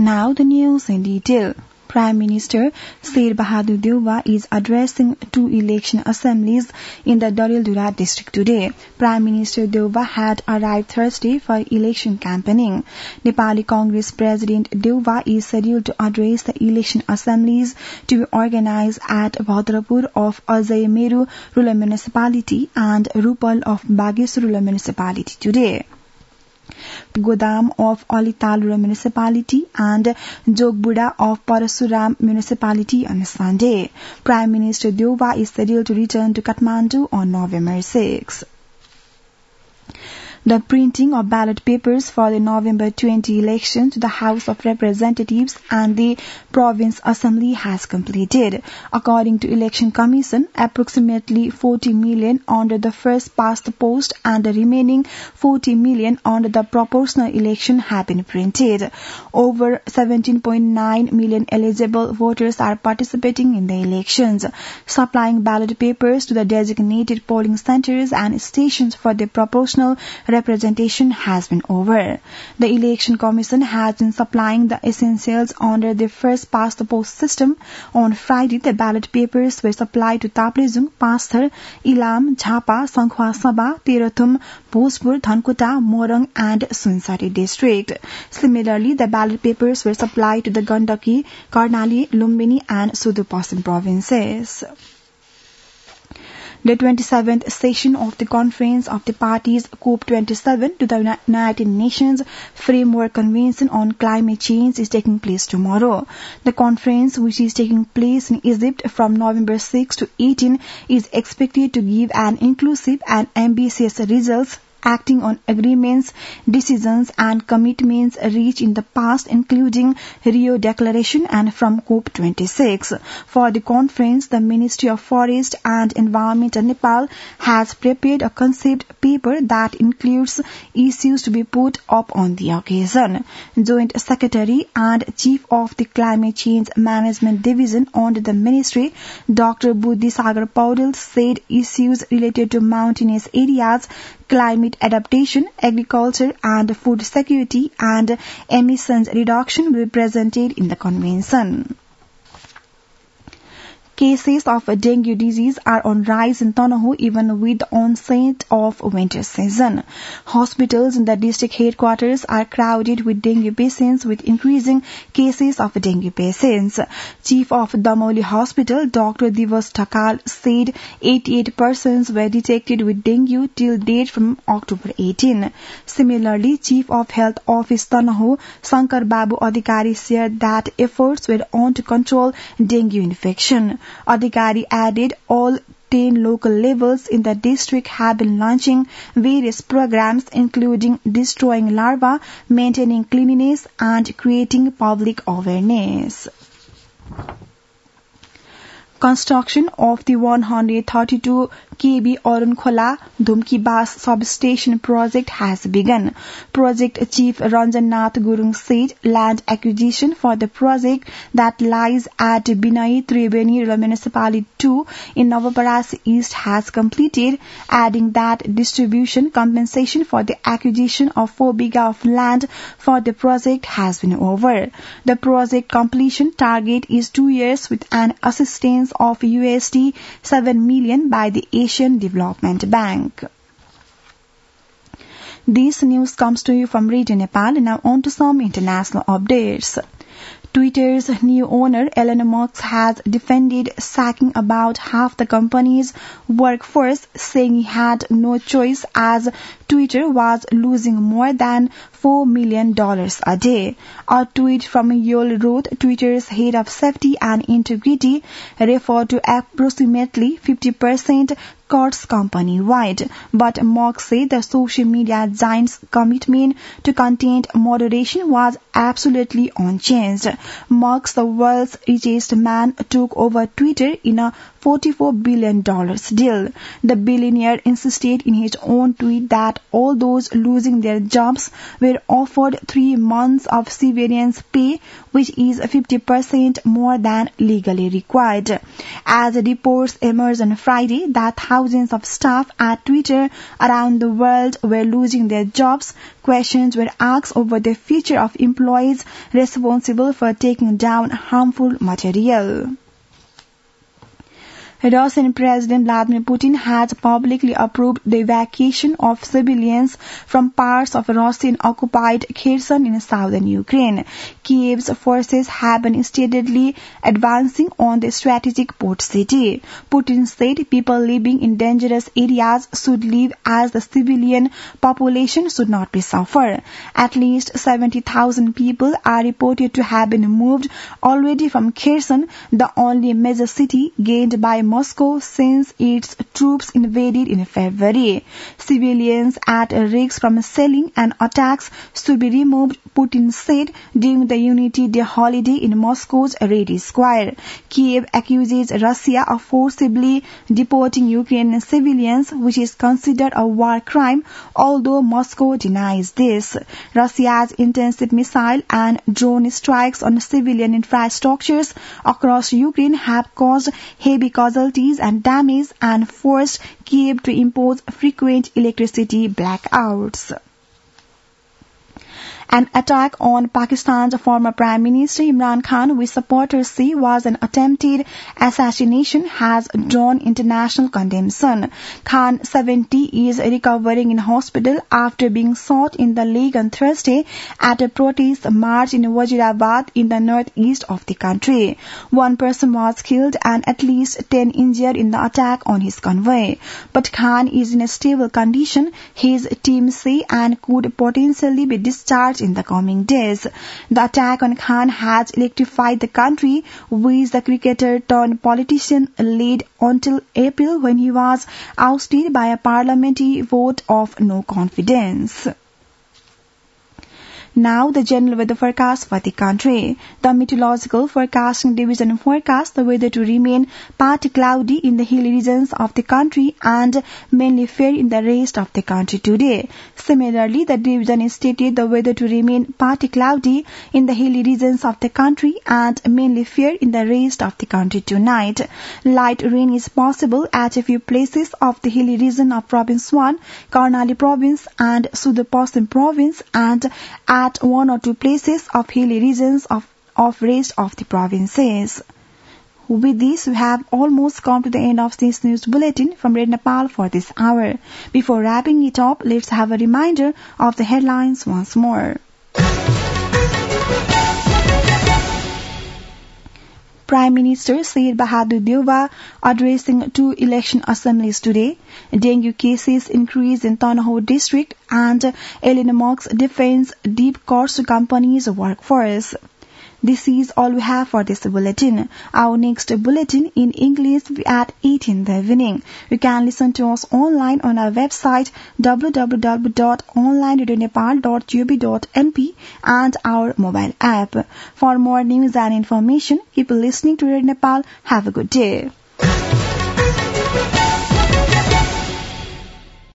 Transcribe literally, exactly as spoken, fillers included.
Now the news in detail. Prime Minister Sher Bahadur Deuba is addressing two election assemblies in the Dareldhura district today. Prime Minister Deuba had arrived Thursday for election campaigning. Nepali Congress President Deuba is scheduled to address the election assemblies to be organized at Bhadrapur of Ajay Meru Rural Municipality and Rupal of Bagesar Rural Municipality today. Godam of Alital Rural Municipality and Jogbuda of Parasuram Municipality on Sunday. Prime Minister Deuba is scheduled to return to Kathmandu on November sixth. The printing of ballot papers for the November twentieth election to the House of Representatives and the Province Assembly has completed. According to Election Commission, approximately forty million under the first past the post and the remaining forty million under the proportional election have been printed. Over seventeen point nine million eligible voters are participating in the elections. Supplying ballot papers to the designated polling centers and stations for the proportional representation has been over. The Election Commission has been supplying the essentials under the first past the post system. On Friday, the ballot papers were supplied to Taplejung, Pasthar, Ilam, Jhapa, Sankhwa Sabha, Terathum, Bhojpur, Dhankuta, Morang and Sunsari district. Similarly, the ballot papers were supplied to the Gandaki, Karnali, Lumbini and Sudur-Pasim provinces. The twenty-seventh session of the Conference of the Parties COP twenty-seven to the United Nations Framework Convention on Climate Change is taking place tomorrow. The conference, which is taking place in Egypt from November sixth to eighteenth, is expected to give an inclusive and ambitious results acting on agreements, decisions and commitments reached in the past, including Rio Declaration and from COP twenty-six. For the conference, the Ministry of Forest and Environment of Nepal has prepared a concept paper that includes issues to be put up on the occasion. Joint Secretary and Chief of the Climate Change Management Division under the Ministry, Doctor Buddhi Sagar Paudel, said issues related to mountainous areas, climate adaptation, agriculture and food security and emissions reduction will be presented in the convention. Cases of dengue disease are on rise in Tanahu even with the onset of winter season. Hospitals in the district headquarters are crowded with dengue patients, with increasing cases of dengue patients. Chief of Damoli Hospital, Doctor Divas Thakal, said eighty-eight persons were detected with dengue till date from October eighteenth. Similarly, Chief of Health Office Tanahu, Sankar Babu Adhikari, said that efforts were on to control dengue infection. Adhikari added all ten local levels in the district have been launching various programs including destroying larvae, maintaining cleanliness and creating public awareness. Construction of the one hundred thirty-two kV Arunkhola Dhumkibas substation project has begun. Project Chief Ranjan Nath Gurung said land acquisition for the project that lies at Binai Tribeni Municipality two in Navaparasi East has completed, adding that distribution compensation for the acquisition of four bighas of land for the project has been over. The project completion target is two years with an assistance of U S D seven million by the Asian Development Bank. This news comes to you from Radio Nepal. Now on to some international updates. Twitter's new owner, Elon Musk, has defended sacking about half the company's workforce, saying he had no choice as Twitter was losing more than four million dollars a day. A tweet from Yoel wrote, Twitter's head of safety and integrity referred to approximately fifty percent cuts company-wide, but Musk said the social media giant's commitment to content moderation was absolutely unchanged. Musk, the world's richest man, took over Twitter in a forty-four billion dollars deal. The billionaire insisted in his own tweet that all those losing their jobs were offered three months of severance pay, which is fifty percent more than legally required. As reports emerged on Friday that thousands of staff at Twitter around the world were losing their jobs, questions were asked over the future of employees responsible for taking down harmful material. Russian President Vladimir Putin has publicly approved the evacuation of civilians from parts of Russian-occupied Kherson in southern Ukraine. Kiev's forces have been steadily advancing on the strategic port city. Putin said people living in dangerous areas should leave as the civilian population should not be suffer. At least seventy thousand people are reported to have been moved already from Kherson, the only major city gained by Moscow since its troops invaded in February. Civilians at risk from shelling and attacks should be removed, Putin said during the Unity Day holiday in Moscow's Red Square. Kiev accuses Russia of forcibly deporting Ukrainian civilians, which is considered a war crime, although Moscow denies this. Russia's intensive missile and drone strikes on civilian infrastructures across Ukraine have caused heavy casualties and damage and forced Kiev to impose frequent electricity blackouts. An attack on Pakistan's former Prime Minister Imran Khan, which supporters say was an attempted assassination, has drawn international condemnation. Khan, seventy, is recovering in hospital after being shot in the leg on Thursday at a protest march in Wazirabad in the northeast of the country. One person was killed and at least ten injured in the attack on his convoy. But Khan is in a stable condition, his team say, and could potentially be discharged in the coming days. The attack on Khan has electrified the country, which the cricketer turned politician led until April when he was ousted by a parliamentary vote of no confidence. Now the general weather forecast for the country. The Meteorological Forecasting Division forecasts the weather to remain partly cloudy in the hilly regions of the country and mainly fair in the rest of the country today. Similarly, the division stated the weather to remain partly cloudy in the hilly regions of the country and mainly fair in the rest of the country tonight. Light rain is possible at a few places of the hilly region of Province one, Karnali Province and Sudar Paschim Province, and at at one or two places of hilly regions of, of rest of the provinces. With this, we have almost come to the end of this news bulletin from Red Nepal for this hour. Before wrapping it up, let's have a reminder of the headlines once more. Prime Minister Sher Bahadur Deuba addressing two election assemblies today. Dengue cases increase in Tanahor district and Elon Musk defends deep cuts to companies' workforce. This is all we have for this bulletin. Our next bulletin in English will be at eight in the evening. You can listen to us online on our website w w w dot online radio nepal dot g o v dot n p and our mobile app. For more news and information, keep listening to Radio Nepal. Have a good day.